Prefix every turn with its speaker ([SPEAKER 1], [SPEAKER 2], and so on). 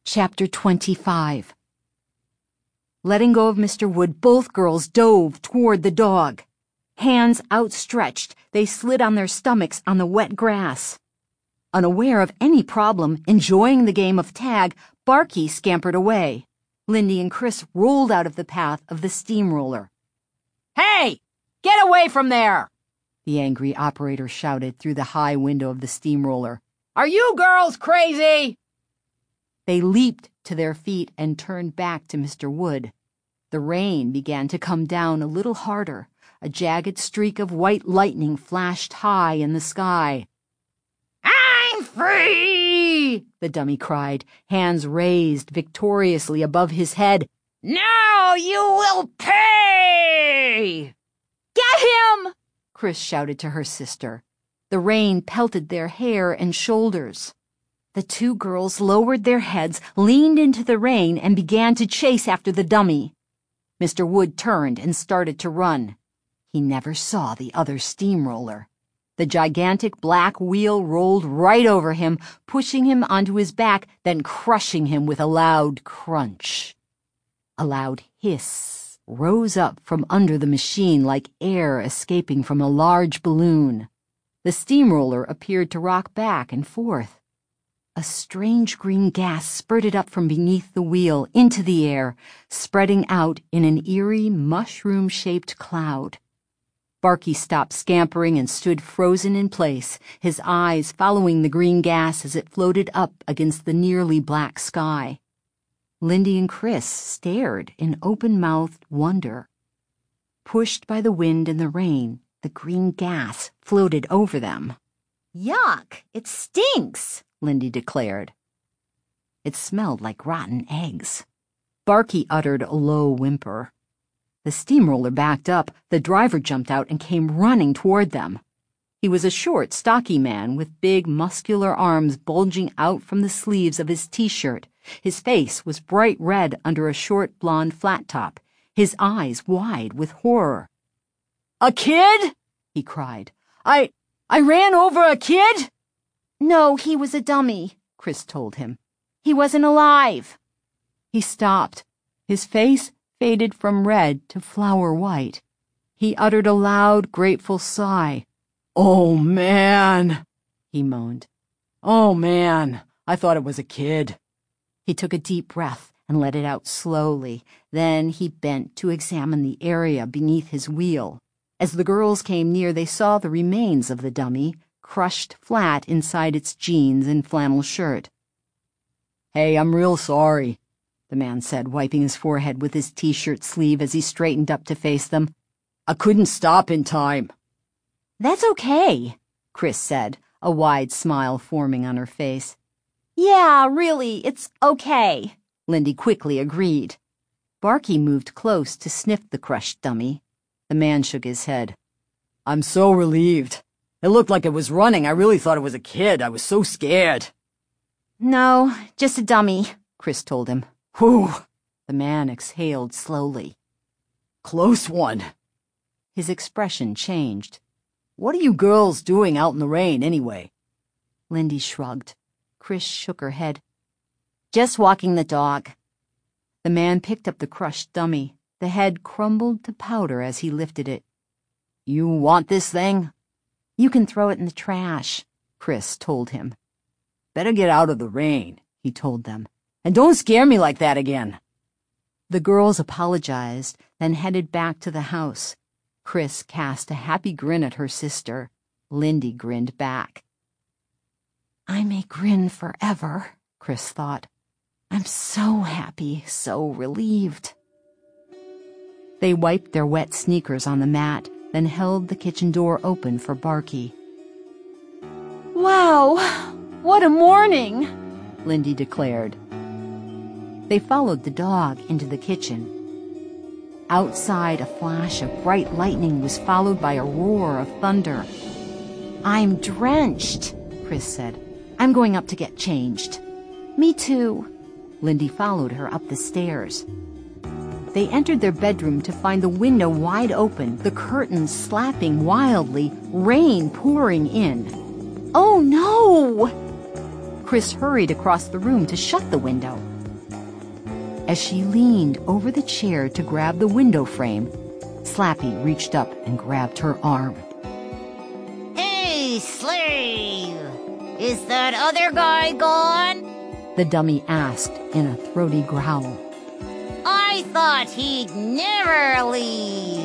[SPEAKER 1] Chapter 25. Letting go of Mr. Wood, both girls dove toward the dog. Hands outstretched, they slid on their stomachs on the wet grass. Unaware of any problem, enjoying the game of tag, Barky scampered away. Lindy and Chris rolled out of the path of the steamroller. "Hey! Get away from there!" the angry operator shouted through the high window of the steamroller. "Are you girls crazy?" They leaped to their feet and turned back to Mr. Wood. The rain began to come down a little harder. A jagged streak of white lightning flashed high in the sky. "I'm free!" the dummy cried, hands raised victoriously above his head. "Now you will pay!" "Get him!" Chris shouted to her sister. The rain pelted their hair and shoulders. The two girls lowered their heads, leaned into the rain, and began to chase after the dummy. Mr. Wood turned and started to run. He never saw the other steamroller. The gigantic black wheel rolled right over him, pushing him onto his back, then crushing him with a loud crunch. A loud hiss rose up from under the machine like air escaping from a large balloon. The steamroller appeared to rock back and forth. A strange green gas spurted up from beneath the wheel into the air, spreading out in an eerie, mushroom-shaped cloud. Barky stopped scampering and stood frozen in place, his eyes following the green gas as it floated up against the nearly black sky. Lindy and Chris stared in open-mouthed wonder. Pushed by the wind and the rain, the green gas floated over them. "Yuck! It stinks!" Lindy declared. It smelled like rotten eggs. Barky uttered a low whimper. The steamroller backed up, the driver jumped out and came running toward them. He was a short, stocky man with big, muscular arms bulging out from the sleeves of his t-shirt. His face was bright red under a short blonde flat top, his eyes wide with horror. "A kid?" he cried. I ran over a kid?" "No, he was a dummy," Chris told him. "He wasn't alive." He stopped. His face faded from red to flower white. He uttered a loud, grateful sigh. "Oh, man," he moaned. "Oh, man, I thought it was a kid." He took a deep breath and let it out slowly. Then he bent to examine the area beneath his wheel. As the girls came near, they saw the remains of the dummy, crushed flat inside its jeans and flannel shirt. "Hey, I'm real sorry," the man said, wiping his forehead with his t-shirt sleeve as he straightened up to face them. "I couldn't stop in time." "That's okay," Chris said, a wide smile forming on her face. "Yeah, really, it's okay," Lindy quickly agreed. Barky moved close to sniff the crushed dummy. The man shook his head. "I'm so relieved. It looked like it was running. I really thought it was a kid. I was so scared." "No, just a dummy," Chris told him. "Whew," the man exhaled slowly. "Close one." His expression changed. "What are you girls doing out in the rain, anyway?" Lindy shrugged. Chris shook her head. "Just walking the dog." The man picked up the crushed dummy. The head crumbled to powder as he lifted it. "You want this thing?" "You can throw it in the trash," Chris told him. "Better get out of the rain," he told them. "And don't scare me like that again." The girls apologized, then headed back to the house. Chris cast a happy grin at her sister. Lindy grinned back. "I may grin forever," Chris thought. "I'm so happy, so relieved." They wiped their wet sneakers on the mat, then held the kitchen door open for Barky. "Wow, what a morning," Lindy declared. They followed the dog into the kitchen. Outside, a flash of bright lightning was followed by a roar of thunder. "I'm drenched," Chris said. "I'm going up to get changed." "Me too." Lindy followed her up the stairs. They entered their bedroom to find the window wide open, the curtains slapping wildly, rain pouring in. "Oh, no!" Chris hurried across the room to shut the window. As she leaned over the chair to grab the window frame, Slappy reached up and grabbed her arm.
[SPEAKER 2] Hey, slave! Is that other guy gone?
[SPEAKER 1] The dummy asked in a throaty growl.
[SPEAKER 2] I thought he'd never leave.